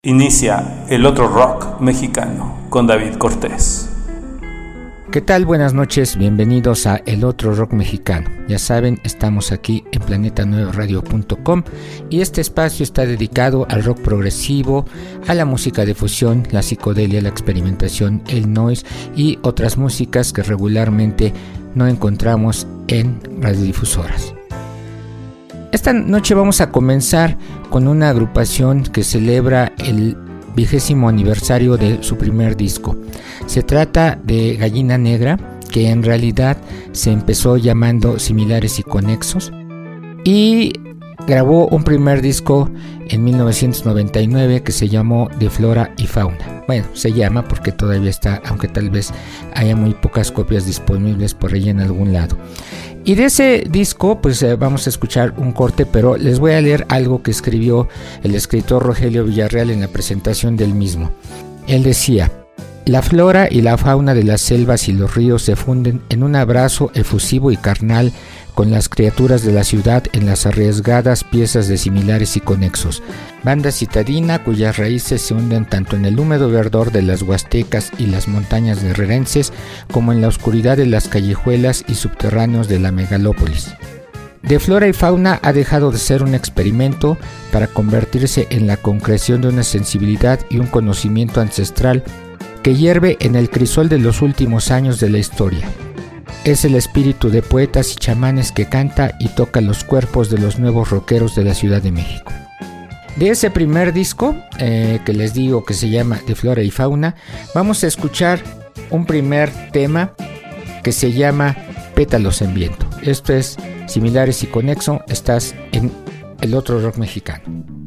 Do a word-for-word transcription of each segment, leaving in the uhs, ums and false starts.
Inicia El Otro Rock Mexicano con David Cortés. ¿Qué tal? Buenas noches, bienvenidos a El Otro Rock Mexicano. Ya saben, estamos aquí en planeta nueve radio punto com y este espacio está dedicado al rock progresivo, a la música de fusión, la psicodelia, la experimentación, el noise y otras músicas que regularmente no encontramos en radiodifusoras. Esta noche vamos a comenzar con una agrupación que celebra el vigésimo aniversario de su primer disco. Se trata de Gallina Negra, que en realidad se empezó llamando Similares y Conexos, y grabó un primer disco en mil novecientos noventa y nueve que se llamó De Flora y Fauna. Bueno, se llama porque todavía está, aunque tal vez haya muy pocas copias disponibles por ahí en algún lado. Y de ese disco pues eh, vamos a escuchar un corte, pero les voy a leer algo que escribió el escritor Rogelio Villarreal en la presentación del mismo. Él decía: la flora y la fauna de las selvas y los ríos se funden en un abrazo efusivo y carnal con las criaturas de la ciudad en las arriesgadas piezas de Similares y Conexos, banda citadina cuyas raíces se hunden tanto en el húmedo verdor de las huastecas y las montañas guerrerenses como en la oscuridad de las callejuelas y subterráneos de la megalópolis. De Flora y Fauna ha dejado de ser un experimento para convertirse en la concreción de una sensibilidad y un conocimiento ancestral que hierve en el crisol de los últimos años de la historia. Es el espíritu de poetas y chamanes que canta y toca los cuerpos de los nuevos rockeros de la Ciudad de México. De ese primer disco, eh, que les digo que se llama De Flora y Fauna, vamos a escuchar un primer tema que se llama Pétalos en Viento. Esto es Similares y Conexo, estás en El Otro Rock Mexicano.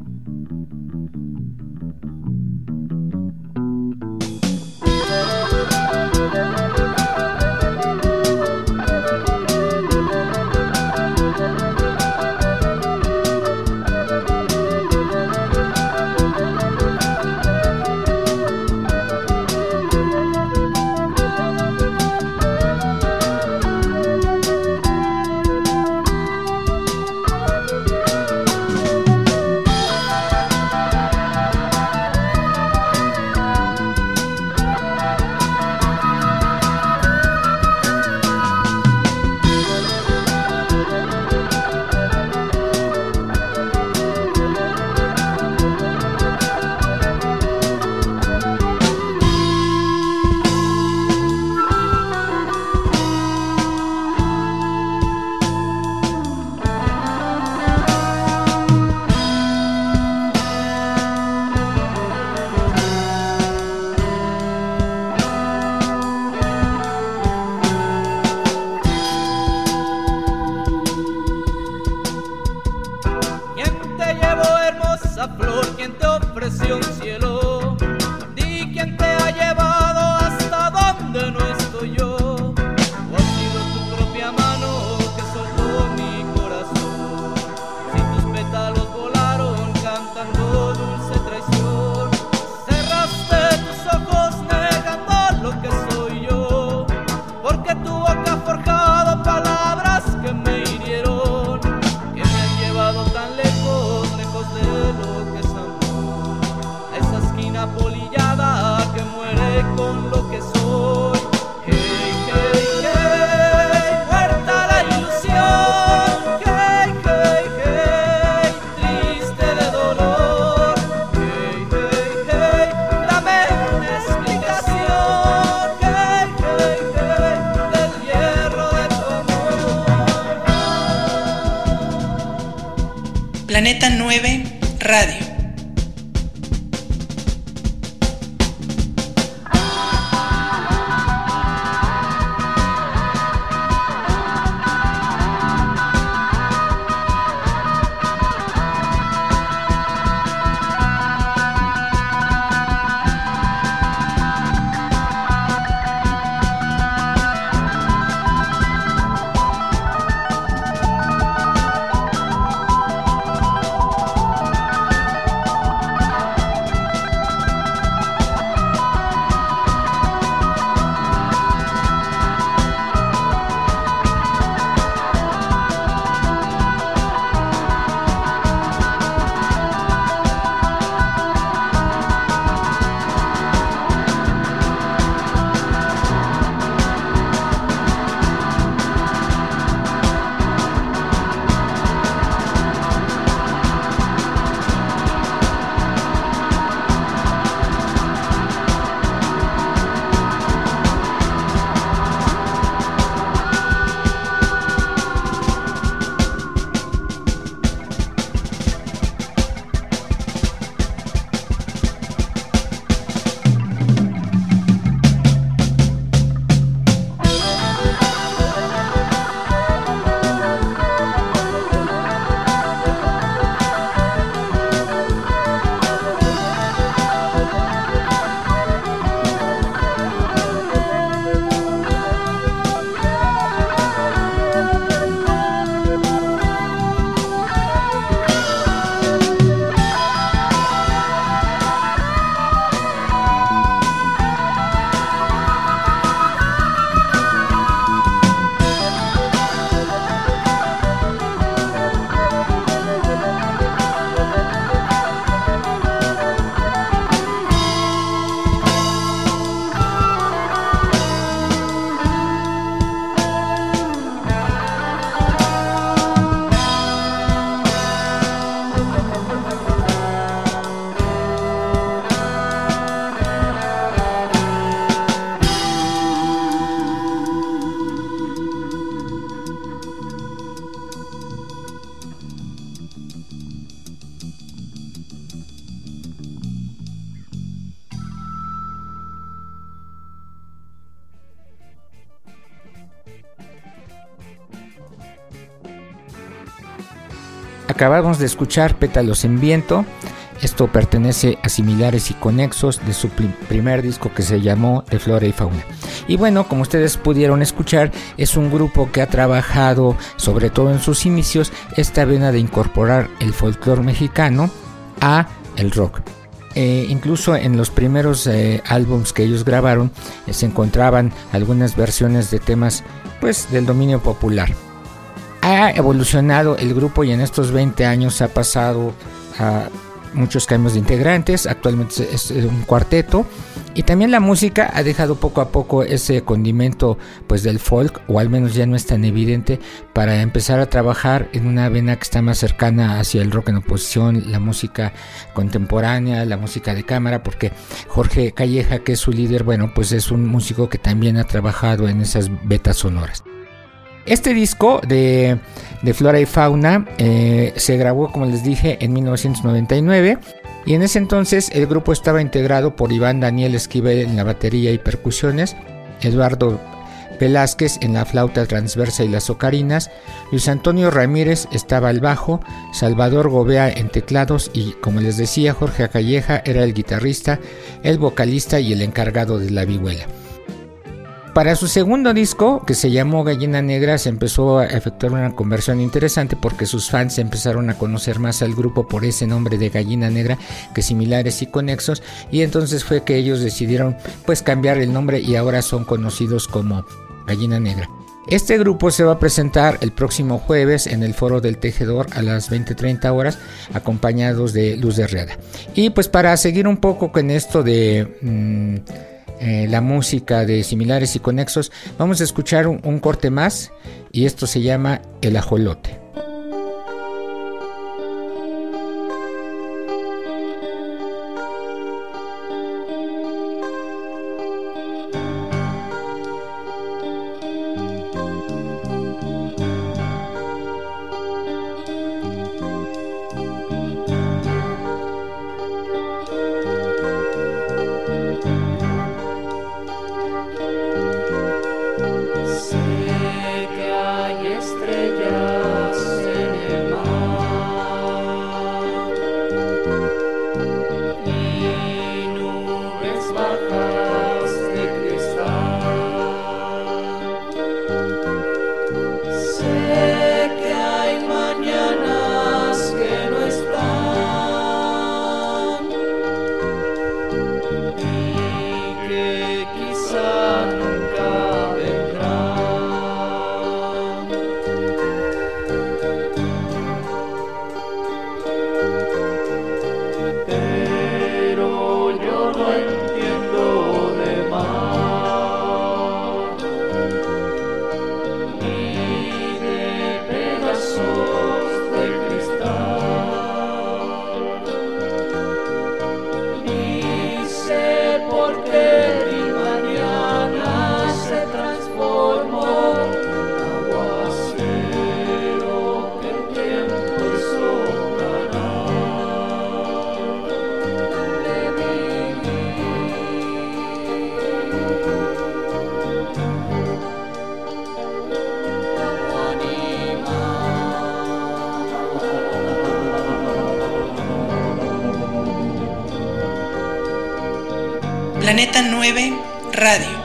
Planeta nueve Radio. acabamos de escuchar Pétalos en Viento. Esto pertenece a Similares y Conexos de su prim- primer disco que se llamó De Flora y Fauna. Y bueno, como ustedes pudieron escuchar, es un grupo que ha trabajado, sobre todo en sus inicios, esta vena de incorporar el folclore mexicano a el rock. Eh, incluso en los primeros eh, álbums que ellos grabaron eh, se encontraban algunas versiones de temas pues del dominio popular. Ha evolucionado el grupo y en estos veinte años ha pasado a muchos cambios de integrantes. Actualmente es un cuarteto y también la música ha dejado poco a poco ese condimento pues del folk, o al menos ya no es tan evidente, para empezar a trabajar en una vena que está más cercana hacia el rock en oposición, la música contemporánea, la música de cámara, porque Jorge Calleja, que es su líder, bueno, pues es un músico que también ha trabajado en esas vetas sonoras. Este disco de, de Flora y Fauna eh, se grabó, como les dije, en mil novecientos noventa y nueve, y en ese entonces el grupo estaba integrado por Iván Daniel Esquivel en la batería y percusiones, Eduardo Velázquez en la flauta transversa y las ocarinas, Luis Antonio Ramírez estaba al bajo, Salvador Gobea en teclados y, como les decía, Jorge Calleja era el guitarrista, el vocalista y el encargado de la vihuela. Para su segundo disco, que se llamó Gallina Negra, se empezó a efectuar una conversión interesante porque sus fans empezaron a conocer más al grupo por ese nombre de Gallina Negra que Similares y Conexos, y entonces fue que ellos decidieron pues cambiar el nombre y ahora son conocidos como Gallina Negra. Este grupo se va a presentar el próximo jueves en el Foro del Tejedor a las veinte treinta horas, acompañados de Luz de Riada. Y pues para seguir un poco con esto de... Mmm, Eh, la música de Similares y Conexos, vamos a escuchar un, un corte más, y esto se llama El Ajolote. Planeta nueve Radio.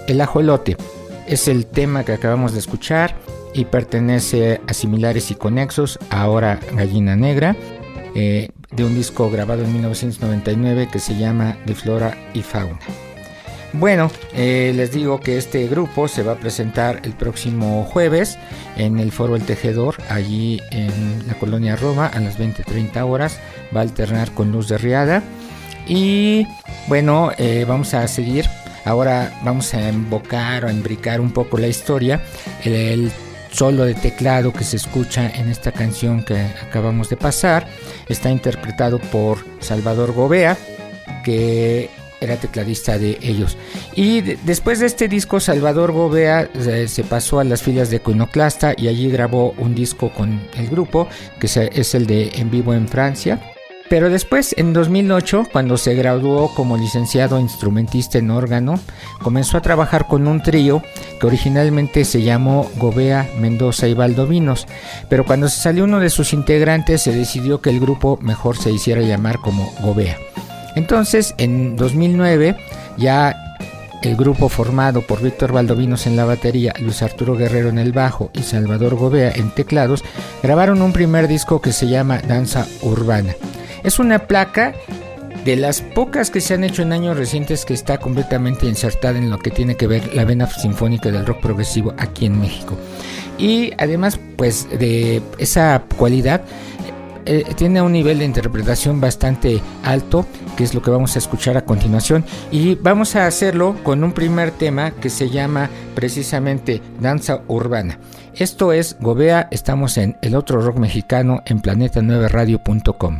El Ajolote. Es el tema que acabamos de escuchar y pertenece a Similares y Conexos, ahora Gallina Negra, eh, de un disco grabado en mil novecientos noventa y nueve que se llama De Flora y Fauna. Bueno, eh, les digo que este grupo se va a presentar el próximo jueves en el Foro El Tejedor, allí en la colonia Roma, a las veinte treinta horas. Va a alternar con Luz de Riada. Y bueno, eh, vamos a seguir. Ahora vamos a invocar o a imbricar un poco la historia. El, el solo de teclado que se escucha en esta canción que acabamos de pasar está interpretado por Salvador Gobea, que era tecladista de ellos. Y de, después de este disco, Salvador Gobea eh, se pasó a las filas de Iconoclasta y allí grabó un disco con el grupo, que se, es el de En Vivo en Francia. Pero después, en dos mil ocho, cuando se graduó como licenciado instrumentista en órgano, comenzó a trabajar con un trío que originalmente se llamó Gobea, Mendoza y Valdovinos, pero cuando se salió uno de sus integrantes se decidió que el grupo mejor se hiciera llamar como Gobea. Entonces, en dos mil nueve, ya el grupo formado por Víctor Valdovinos en la batería, Luis Arturo Guerrero en el bajo y Salvador Gobea en teclados, grabaron un primer disco que se llama Danza Urbana. Es una placa de las pocas que se han hecho en años recientes que está completamente insertada en lo que tiene que ver la vena sinfónica del rock progresivo aquí en México. Y además, pues, de esa cualidad, Eh, tiene un nivel de interpretación bastante alto, que es lo que vamos a escuchar a continuación, y vamos a hacerlo con un primer tema que se llama precisamente Danza Urbana. Esto es Gobea, estamos en El Otro Rock Mexicano en planeta nueve radio punto com.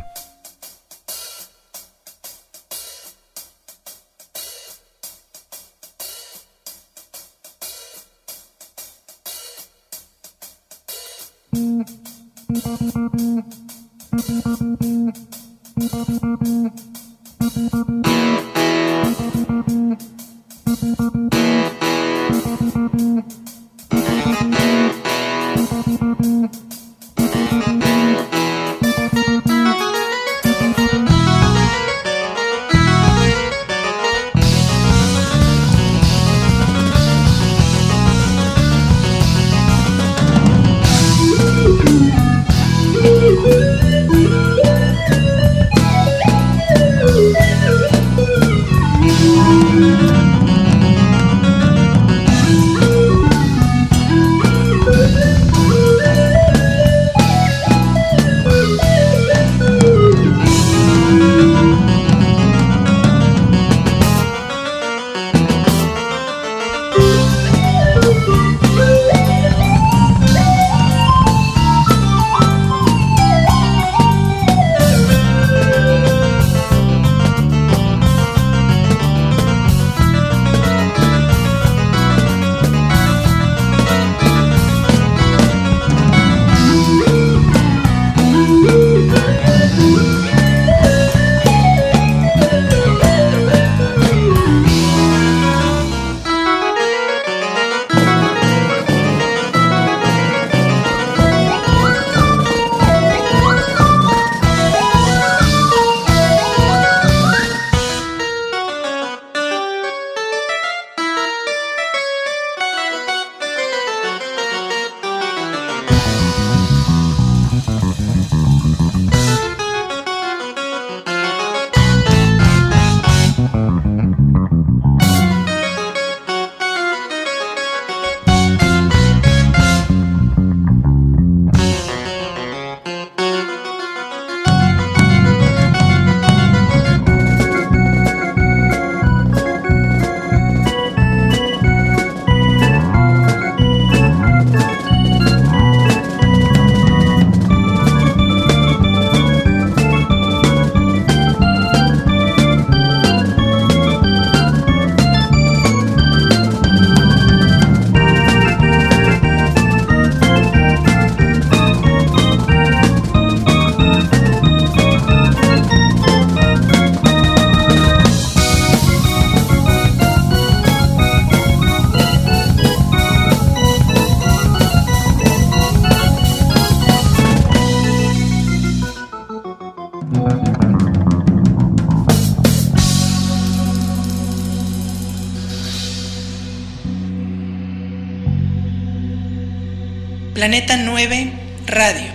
Planeta nueve Radio.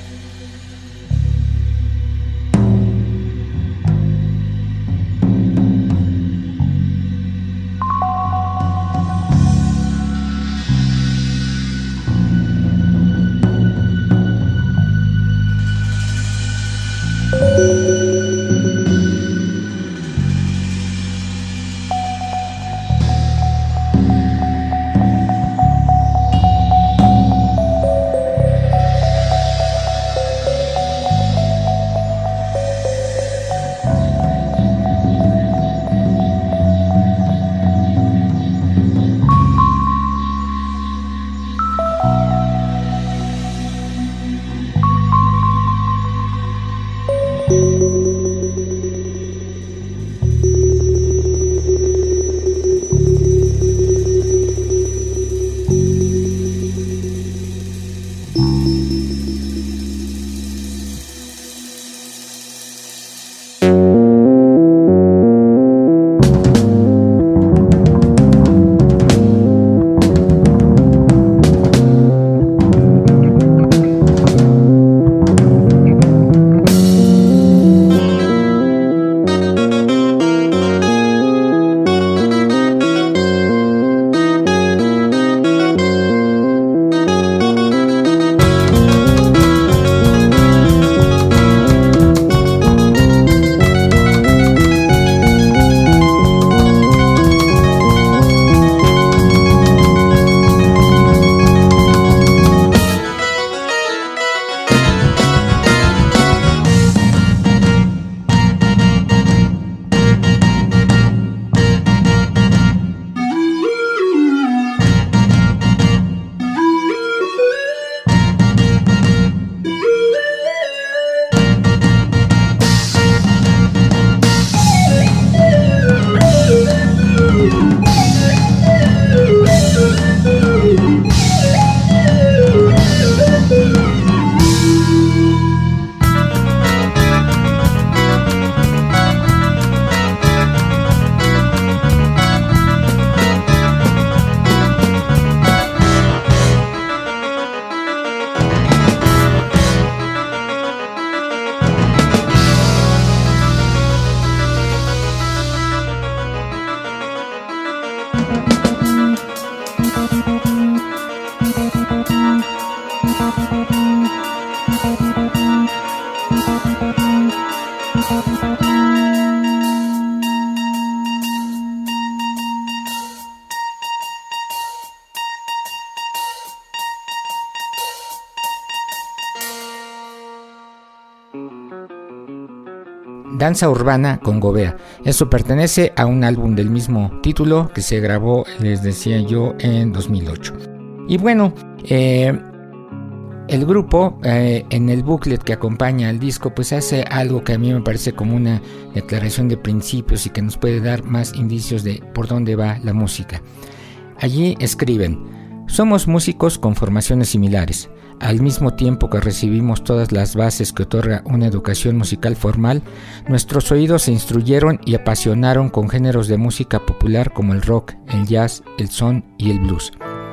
Danza Urbana con Gobea. Eso pertenece a un álbum del mismo título que se grabó, les decía yo, en dos mil ocho. Y bueno, eh, el grupo eh, en el booklet que acompaña al disco pues hace algo que a mí me parece como una declaración de principios y que nos puede dar más indicios de por dónde va la música. Allí escriben: somos músicos con formaciones similares. Al mismo tiempo que recibimos todas las bases que otorga una educación musical formal, nuestros oídos se instruyeron y apasionaron con géneros de música popular como el rock, el jazz, el son y el blues.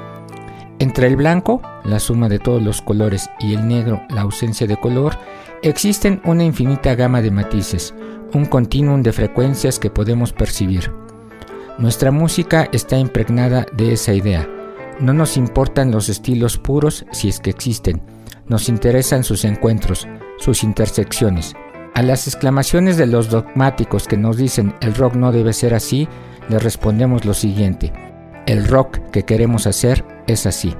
Entre el blanco, la suma de todos los colores, y el negro, la ausencia de color, existen una infinita gama de matices, un continuum de frecuencias que podemos percibir. Nuestra música está impregnada de esa idea. No nos importan los estilos puros si es que existen, nos interesan sus encuentros, sus intersecciones. A las exclamaciones de los dogmáticos que nos dicen el rock no debe ser así, les respondemos lo siguiente: el rock que queremos hacer es así.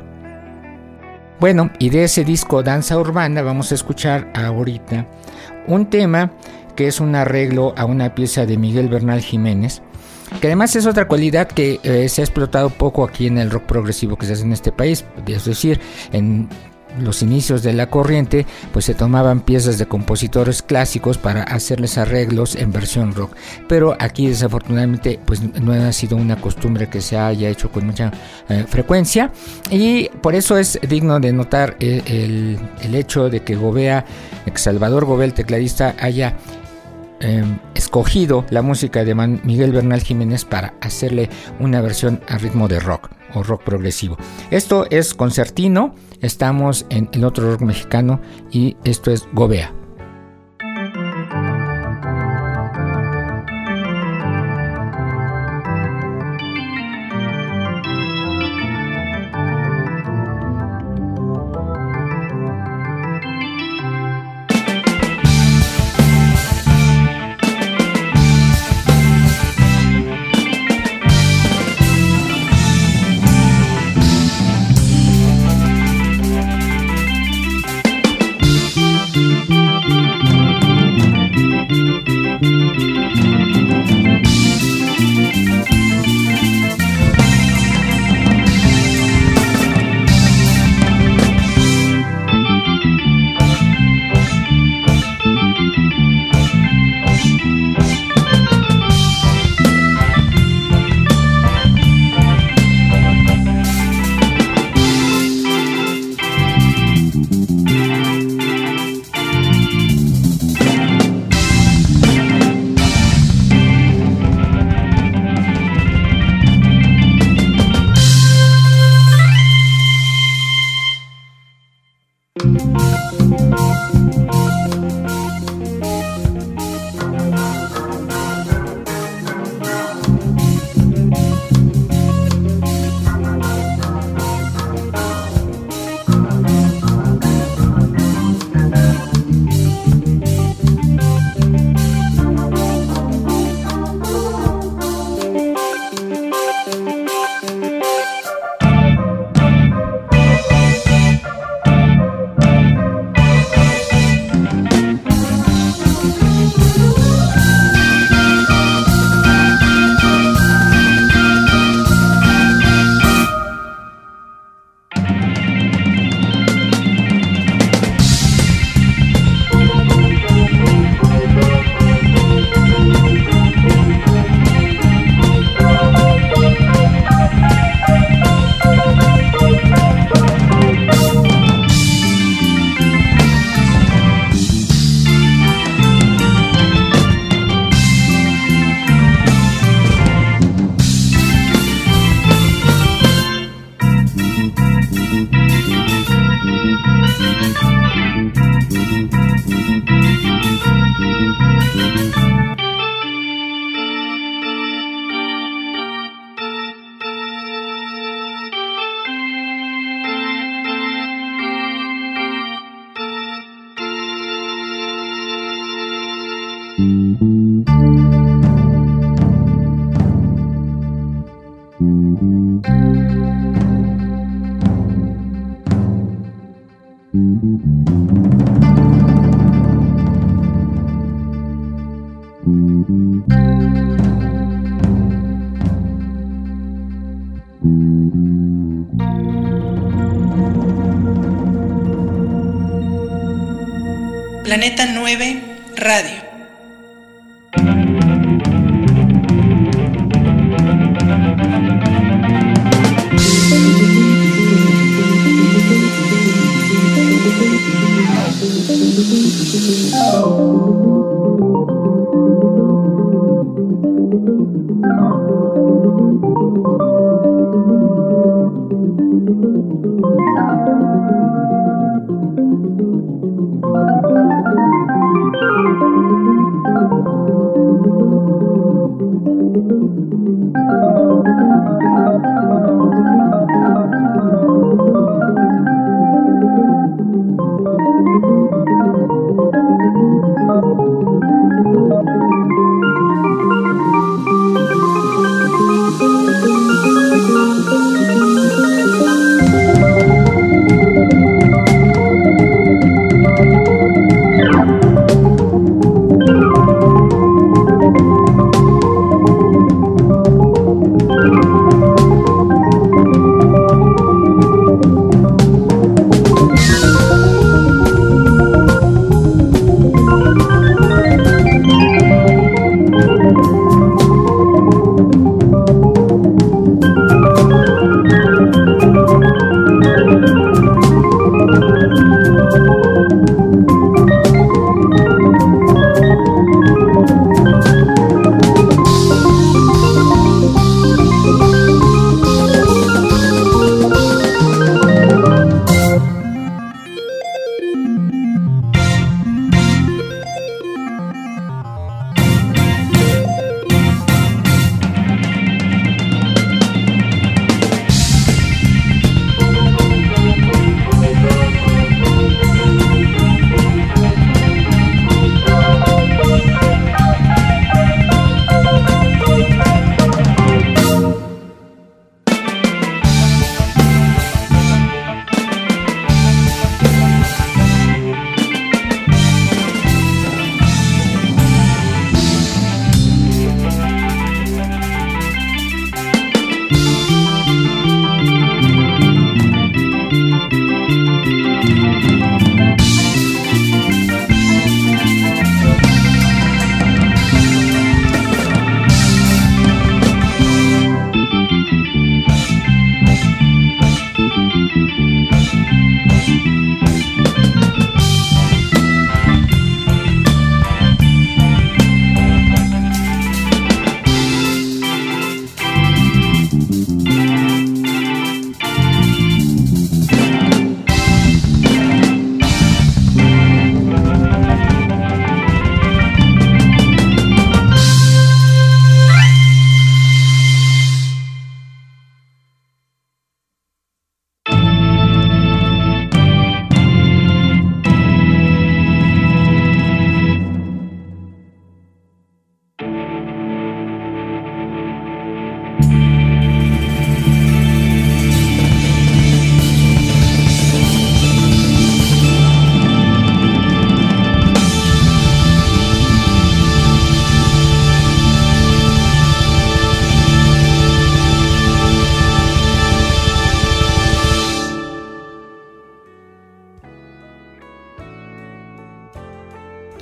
Bueno, y de ese disco Danza Urbana vamos a escuchar ahorita un tema que es un arreglo a una pieza de Miguel Bernal Jiménez, que además es otra cualidad que eh, se ha explotado poco aquí en el rock progresivo que se hace en este país. Es decir, en los inicios de la corriente pues se tomaban piezas de compositores clásicos para hacerles arreglos en versión rock, pero aquí desafortunadamente pues no ha sido una costumbre que se haya hecho con mucha eh, frecuencia, y por eso es digno de notar el, el, el hecho de que Gobea, Salvador Gobea, el tecladista, haya Eh, escogido la música de Man- Miguel Bernal Jiménez para hacerle una versión a ritmo de rock o rock progresivo. Esto es concertino, Estamos en El Otro Rock Mexicano y esto es Gobea. Planeta nueve Radio. Thank you.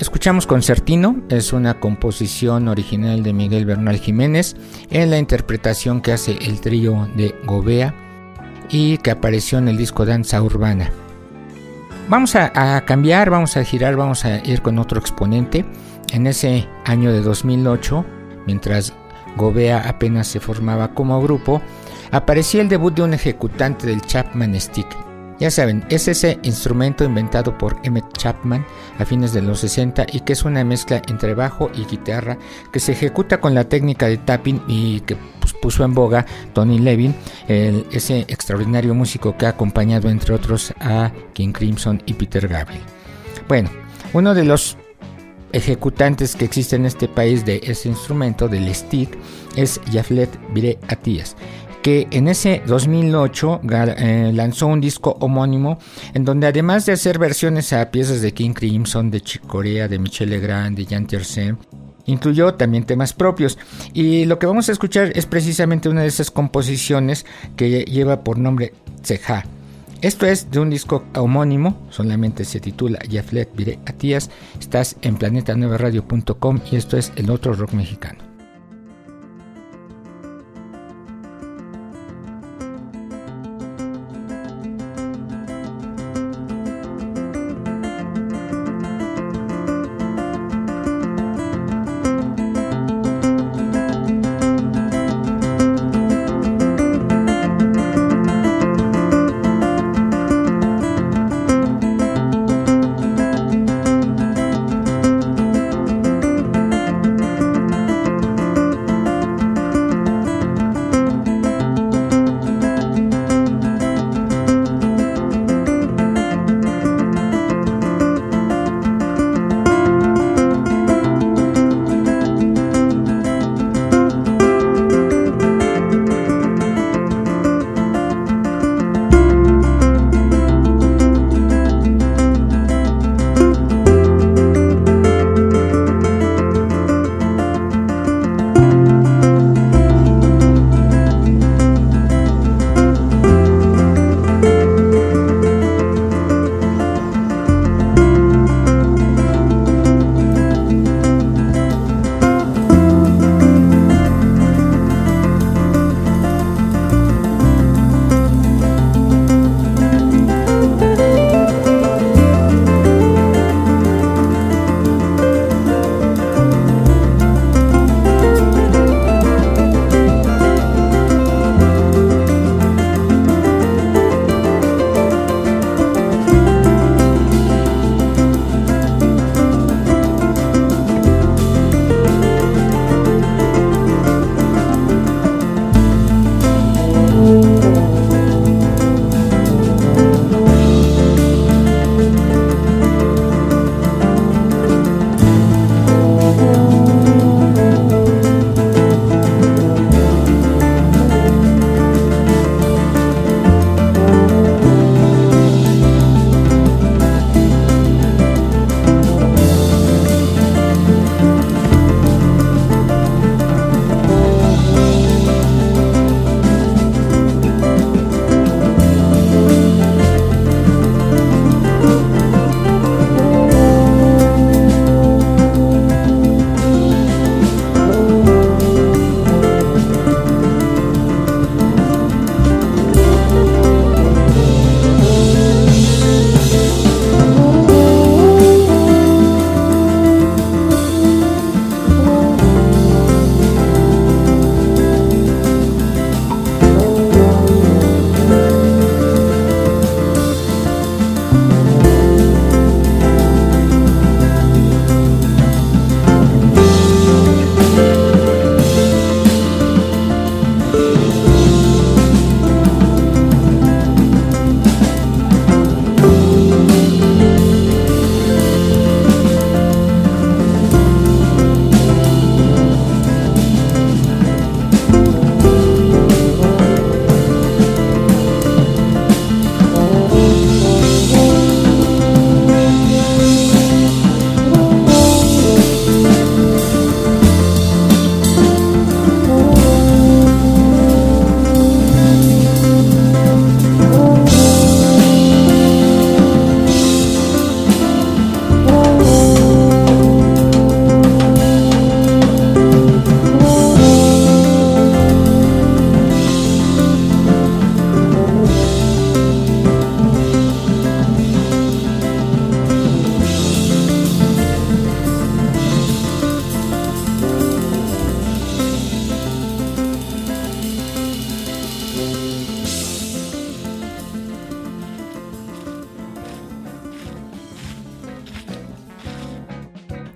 escuchamos Concertino, es una composición original de Miguel Bernal Jiménez en la interpretación que hace el trío de Gobea y que apareció en el disco Danza Urbana. Vamos a, a cambiar, vamos a girar, vamos a ir con otro exponente. En ese año de dos mil ocho, mientras Gobea apenas se formaba como grupo, aparecía el debut de un ejecutante del Chapman Stick. Ya saben, es ese instrumento inventado por Emmett Chapman a fines de los sesenta y que es una mezcla entre bajo y guitarra que se ejecuta con la técnica de tapping y que pues, puso en boga Tony Levin, el, ese extraordinario músico que ha acompañado entre otros a King Crimson y Peter Gabriel. Bueno, uno de los ejecutantes que existe en este país de ese instrumento, del stick, es Jaflet Bire-Attias, que en ese dos mil ocho eh, lanzó un disco homónimo en donde, además de hacer versiones a piezas de King Crimson, de Chick Corea, de Michel Legrand, de Jean Tiersen, incluyó también temas propios, y lo que vamos a escuchar es precisamente una de esas composiciones que lleva por nombre Tseja. Esto es de un disco homónimo, solamente se titula Jaflet Bire-Attias. Estás en planeta nueve radio punto com y esto es El Otro Rock Mexicano.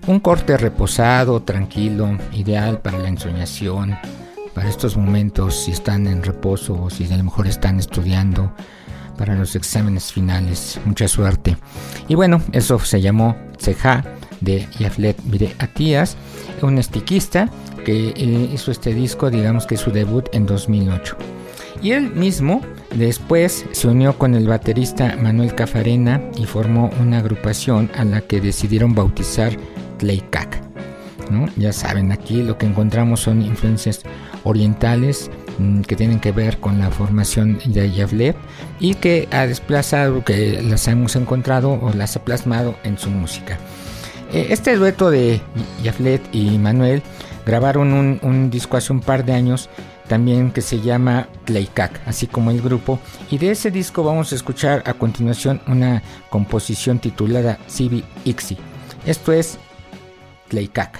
Un corte reposado, tranquilo, ideal para la ensoñación, para estos momentos si están en reposo o si a lo mejor están estudiando para los exámenes finales. Mucha suerte. Y bueno, eso se llamó Tseja de Yaflet Bire Atías, un estiquista que eh, hizo este disco, digamos que su debut en dos mil ocho. Y él mismo después se unió con el baterista Manuel Cafarena y formó una agrupación a la que decidieron bautizar Tlaycac, ¿no? Ya saben, aquí lo que encontramos son influencias orientales mmm, que tienen que ver con la formación de Yaflet y que ha desplazado, que las hemos encontrado o las ha plasmado en su música. Eh, este dueto de Yaflet y Manuel grabaron un, un disco hace un par de años también que se llama Tlaycac, así como el grupo, y de ese disco vamos a escuchar a continuación una composición titulada Sibi Ixi. Esto es Tlaycac.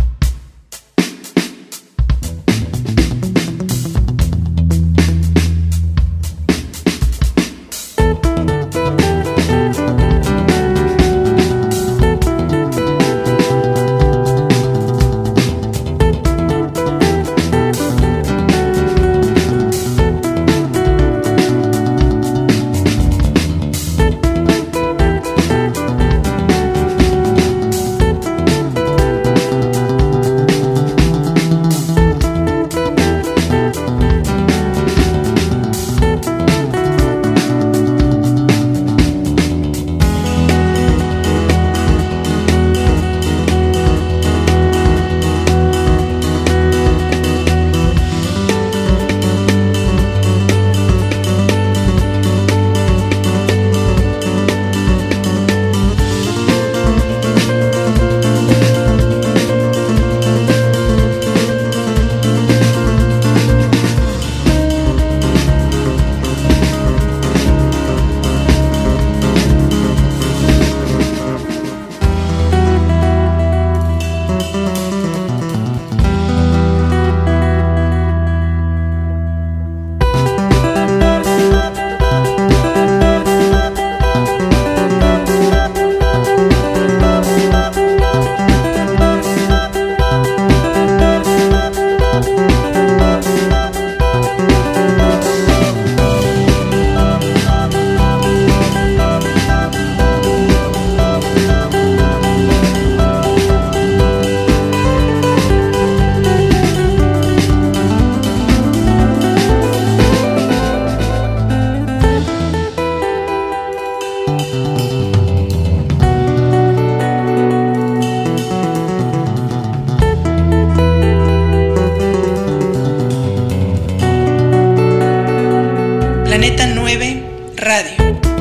Planeta nueve Radio.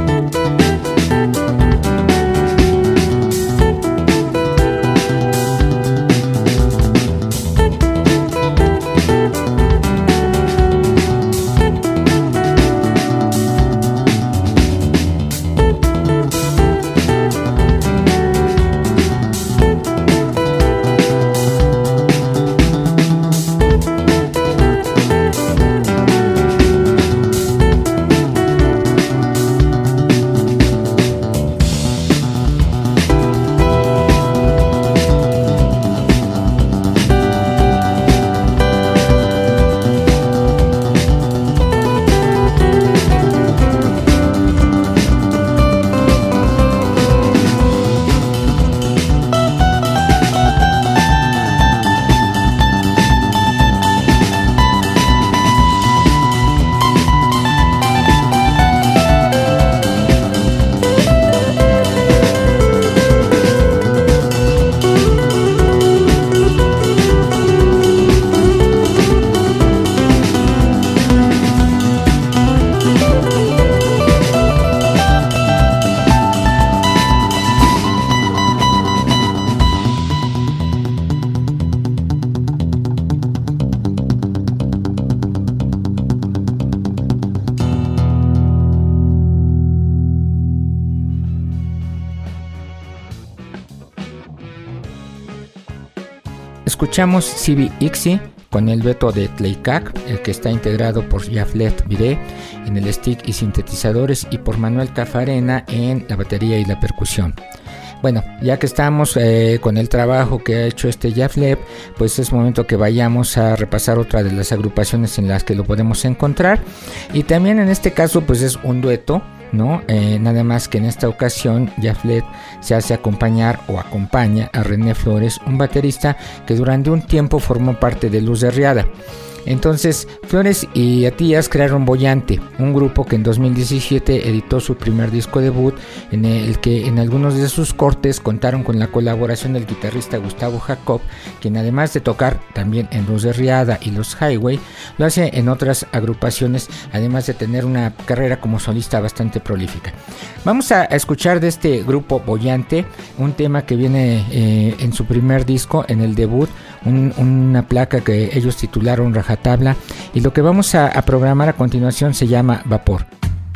Escuchamos Sibi Ixi con el dueto de Tlaycac, el que está integrado por Yaflet Bire en el stick y sintetizadores y por Manuel Cafarena en la batería y la percusión. Bueno, ya que estamos eh, con el trabajo que ha hecho este Jafleb, pues es momento que vayamos a repasar otra de las agrupaciones en las que lo podemos encontrar. Y también en este caso pues es un dueto, ¿no? Eh, nada más que en esta ocasión Jafleb se hace acompañar o acompaña a René Flores, un baterista que durante un tiempo formó parte de Luz de Riada. Entonces Flores y Atías crearon Boyante, un grupo que en dos mil diecisiete editó su primer disco debut, en el que en algunos de sus cortes contaron con la colaboración del guitarrista Gustavo Jacob, quien además de tocar también en Luz de Riada y Los Highway, lo hace en otras agrupaciones, además de tener una carrera como solista bastante prolífica. Vamos a escuchar de este grupo Boyante un tema que viene eh, en su primer disco, en el debut, un, una placa que ellos titularon Rajatabla, y lo que vamos a, a programar a continuación se llama Vapor.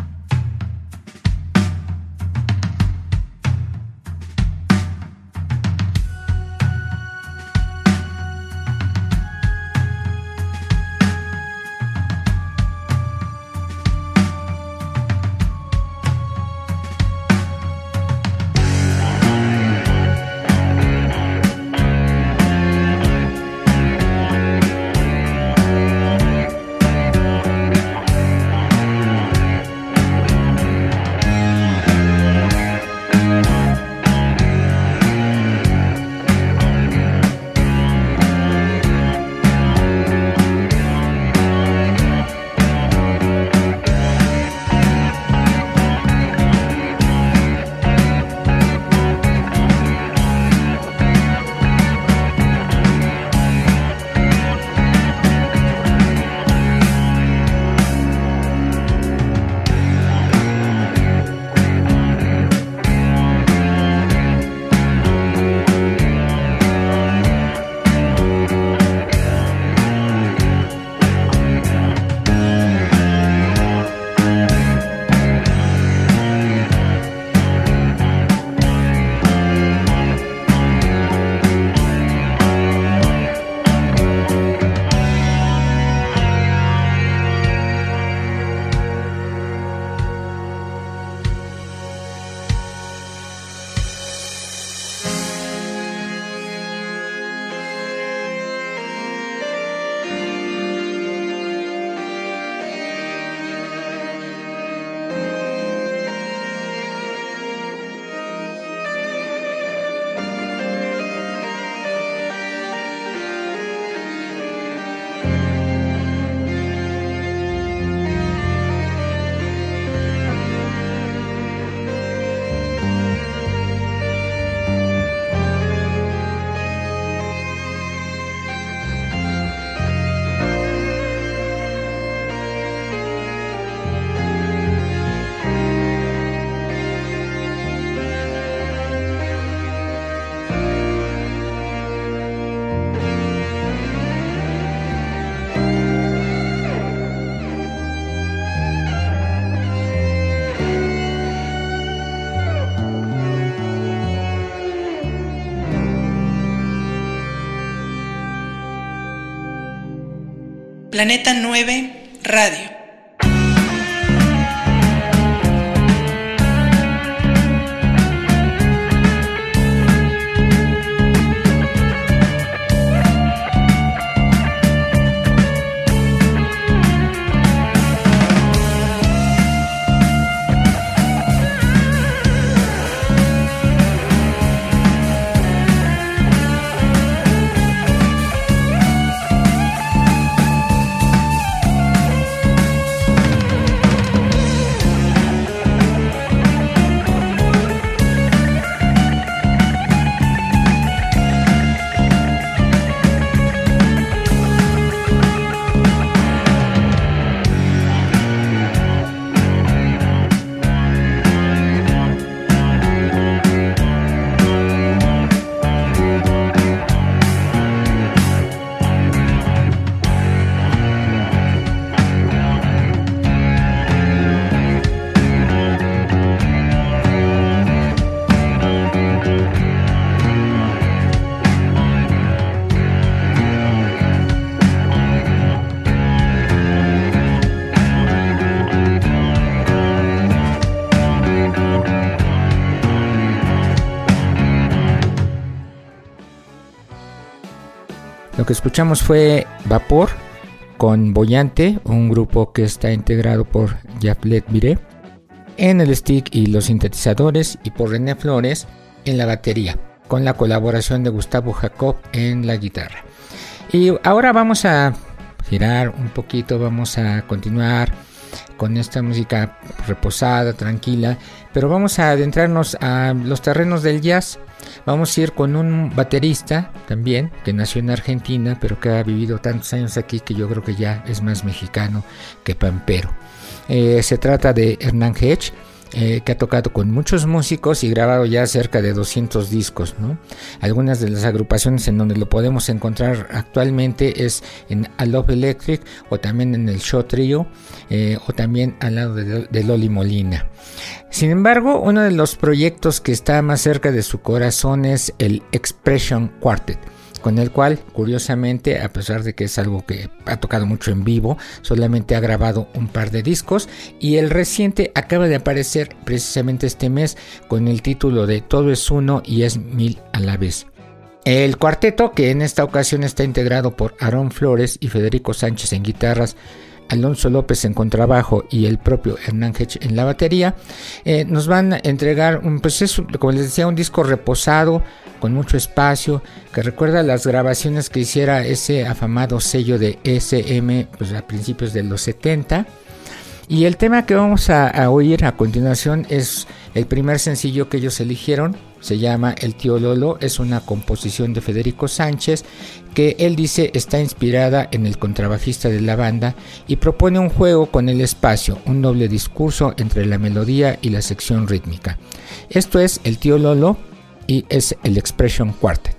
Planeta nueve Radio. Lo que escuchamos fue Vapor con Boyante, un grupo que está integrado por Jaflet Viré en el stick y los sintetizadores, y por René Flores en la batería, con la colaboración de Gustavo Jacob en la guitarra. Y ahora vamos a girar un poquito, vamos a continuar con esta música reposada, tranquila, pero vamos a adentrarnos a los terrenos del jazz. Vamos a ir con un baterista también, que nació en Argentina, pero que ha vivido tantos años aquí que yo creo que ya es más mexicano que pampero. Eh, se trata de Hernán Hedge, eh, que ha tocado con muchos músicos y grabado ya cerca de doscientos discos, ¿no? Algunas de las agrupaciones en donde lo podemos encontrar actualmente es en A Love Electric, o también en el Show Trio, eh, o también al lado de, de Loli Molina. Sin embargo, uno de los proyectos que está más cerca de su corazón es el Expression Quartet, con el cual, curiosamente, a pesar de que es algo que ha tocado mucho en vivo, solamente ha grabado un par de discos, y el reciente acaba de aparecer precisamente este mes con el título de Todo es uno y es mil a la vez. El cuarteto, que en esta ocasión está integrado por Aarón Flores y Federico Sánchez en guitarras, Alonso López en contrabajo y el propio Hernán Hedge en la batería, eh, nos van a entregar un proceso, como les decía, un disco reposado, con mucho espacio, que recuerda las grabaciones que hiciera ese afamado sello de E S M, pues a principios de los setenta. Y el tema que vamos a, a oír a continuación es el primer sencillo que ellos eligieron, se llama El Tío Lolo, es una composición de Federico Sánchez, que él dice está inspirada en el contrabajista de la banda y propone un juego con el espacio, un doble discurso entre la melodía y la sección rítmica. Esto es El Tío Lolo y es el Expression Quartet.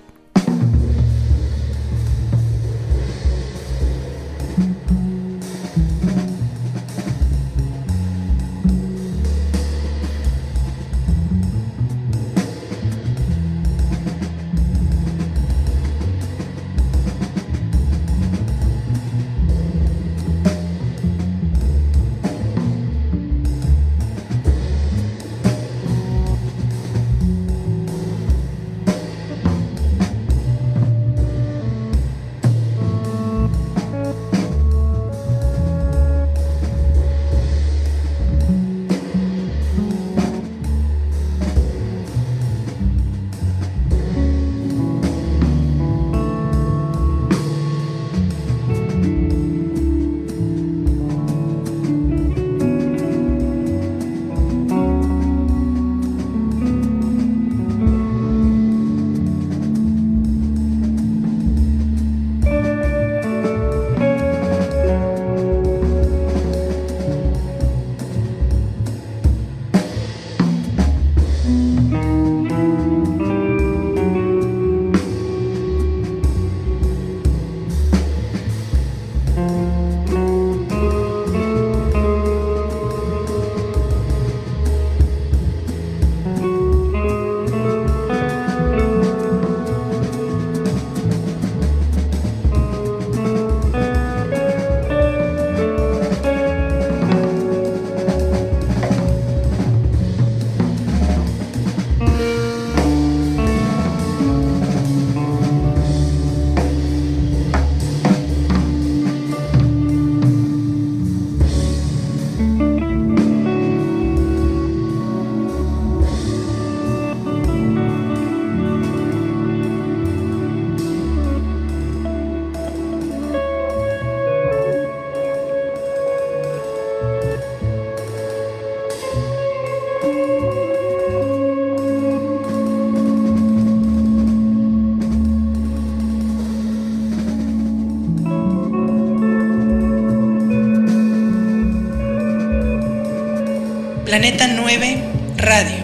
Planeta nueve Radio.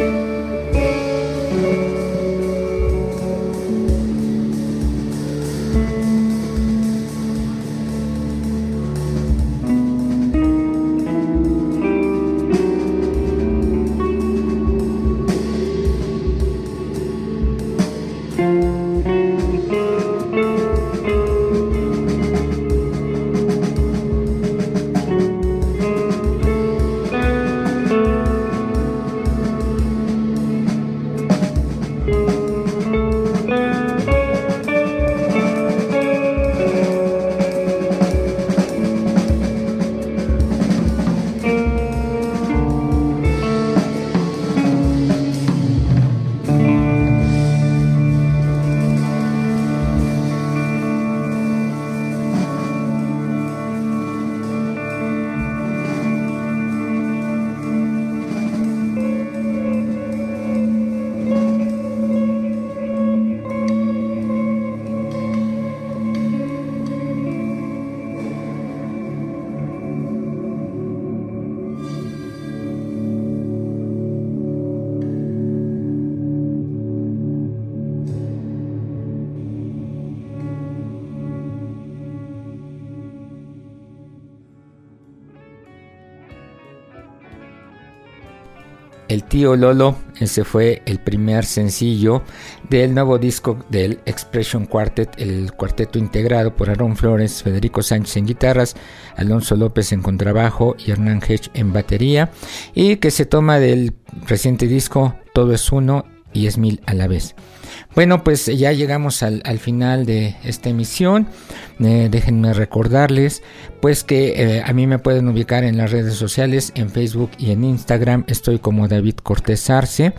El tío Lolo, ese fue el primer sencillo del nuevo disco del Expression Quartet, el cuarteto integrado por Aarón Flores, Federico Sánchez en guitarras, Alonso López en contrabajo y Hernán Hedge en batería, y que se toma del reciente disco Todo es uno y es mil a la vez. Bueno, pues ya llegamos al, al final de esta emisión. Eh, déjenme recordarles pues que eh, a mí me pueden ubicar en las redes sociales, en Facebook y en Instagram. Estoy como David Cortés Arce.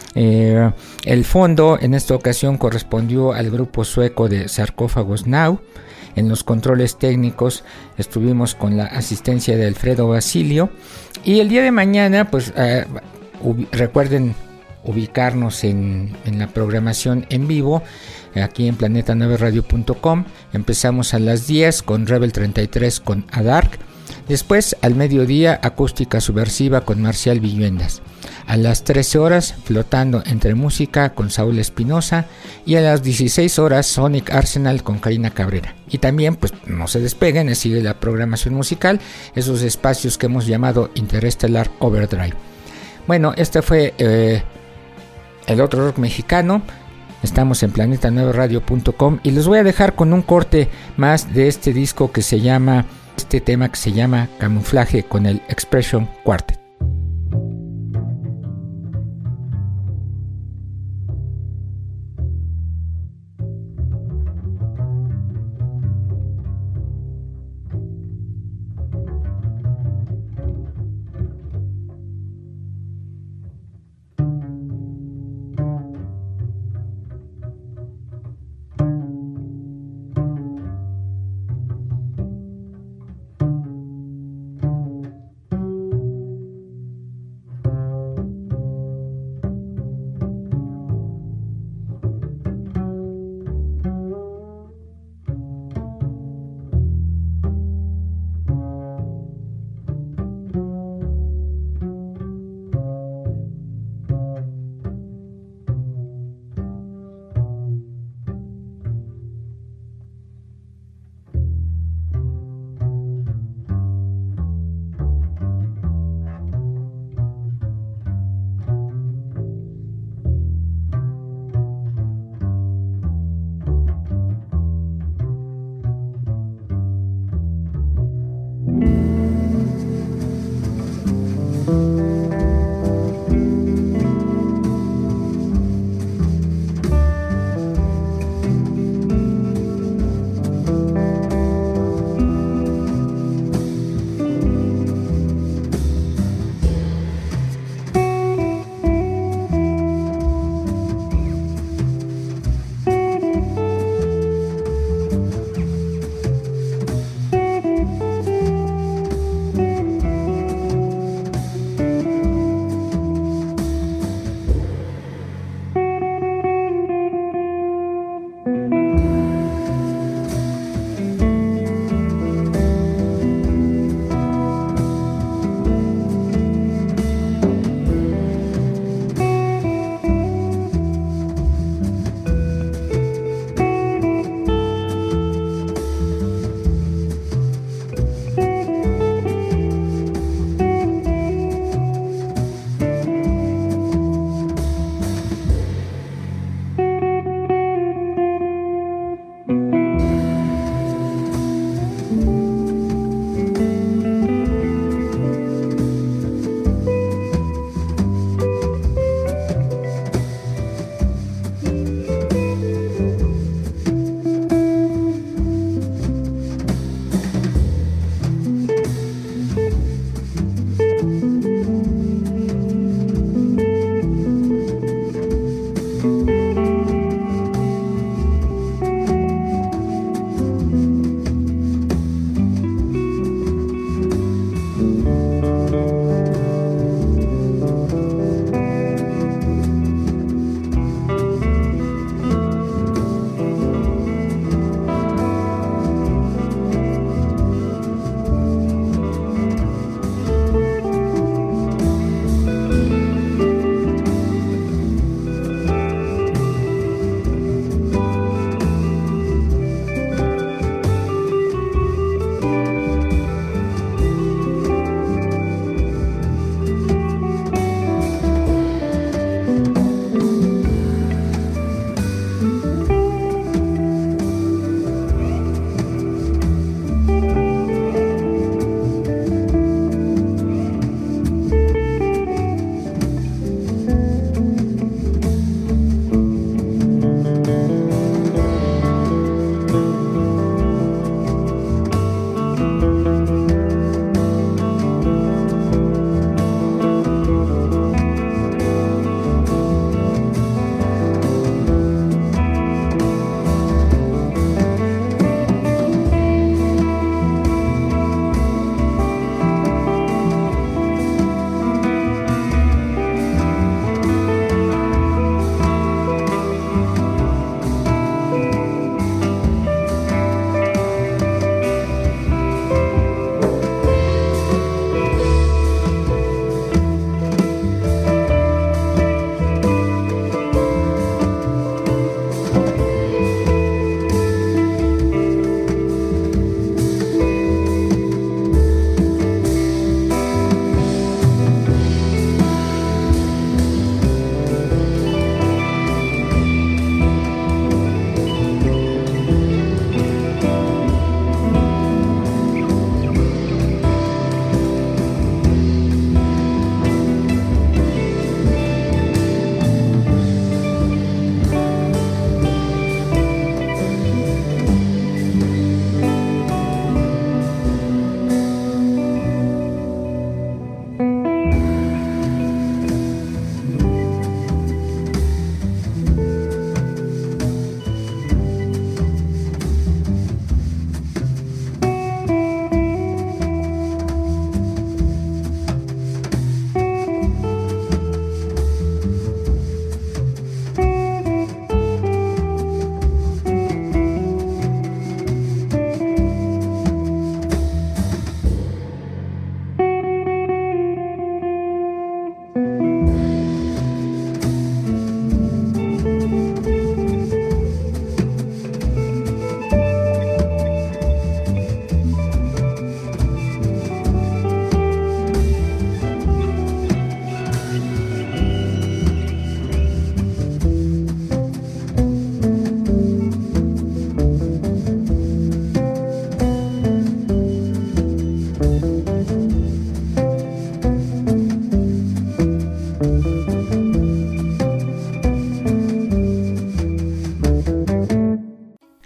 Eh, el fondo en esta ocasión correspondió al grupo sueco de Sarcófagos Now. En los controles técnicos estuvimos con la asistencia de Alfredo Basilio. Y el día de mañana, pues eh, ubi- recuerden ubicarnos en, en la programación en vivo aquí en planeta nueve radio punto com. Empezamos a las diez con Rebel treinta y tres con Adark. Después al mediodía Acústica Subversiva con Marcial Villuendas. A las trece horas Flotando entre Música con Saúl Espinosa. Y a las dieciséis horas Sonic Arsenal con Karina Cabrera. Y también pues no se despeguen, sigue la programación musical, esos espacios que hemos llamado Interstellar Overdrive. Bueno, este fue eh, el otro rock mexicano. Estamos en planeta nueve radio punto com y les voy a dejar con un corte más de este disco que se llama, este tema que se llama Camuflaje con el Expression Quartet.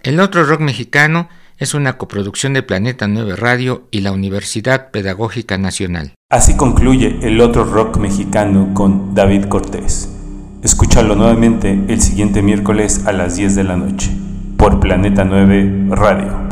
El Otro Rock Mexicano es una coproducción de Planeta nueve Radio y la Universidad Pedagógica Nacional. Así concluye El Otro Rock Mexicano con David Cortés. Escúchalo nuevamente el siguiente miércoles a las diez de la noche por Planeta nueve Radio.